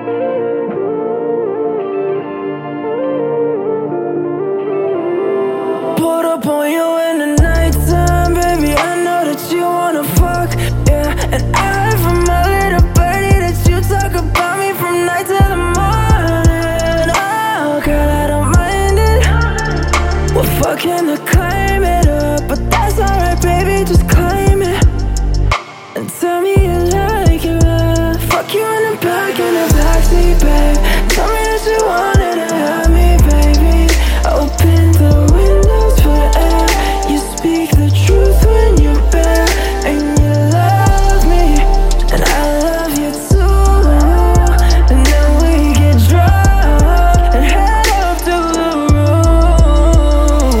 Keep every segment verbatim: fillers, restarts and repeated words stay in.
Pulled up on you in the nighttime, baby, I know that you wanna fuck, yeah. And I heard from my little birdie that you talk about me from night to the morning. Oh, girl, I don't mind it. We're fucking to climb it up, but that's alright, baby, just climb it. And tell me you like it, uh, fuck you in the back, in the backseat, babe. Tell me that you wanted to have me, baby. Open the windows for air. You speak the truth when you're bare. And you love me, and I love you too. And then we get drunk and head up to the room.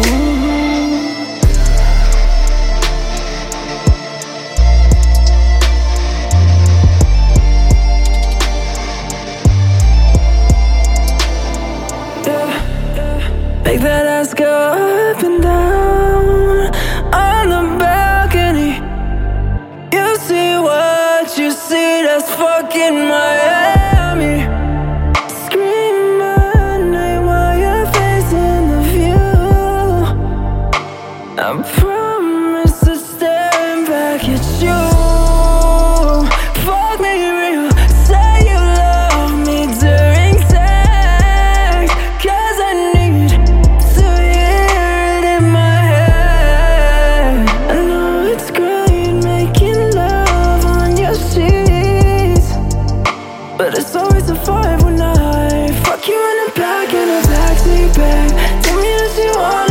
Make that ass go up and down on the balcony. You see what you see, that's fucking Miami. Scream at night while you're facing the view. I promise to stare back at you. Fuck me real, say you love me during sex, 'cause I need to hear it in my head. I know it's great making love on your sheets, but it's always a five when I fuck you in the back, in the backseat, babe. Tell me that you want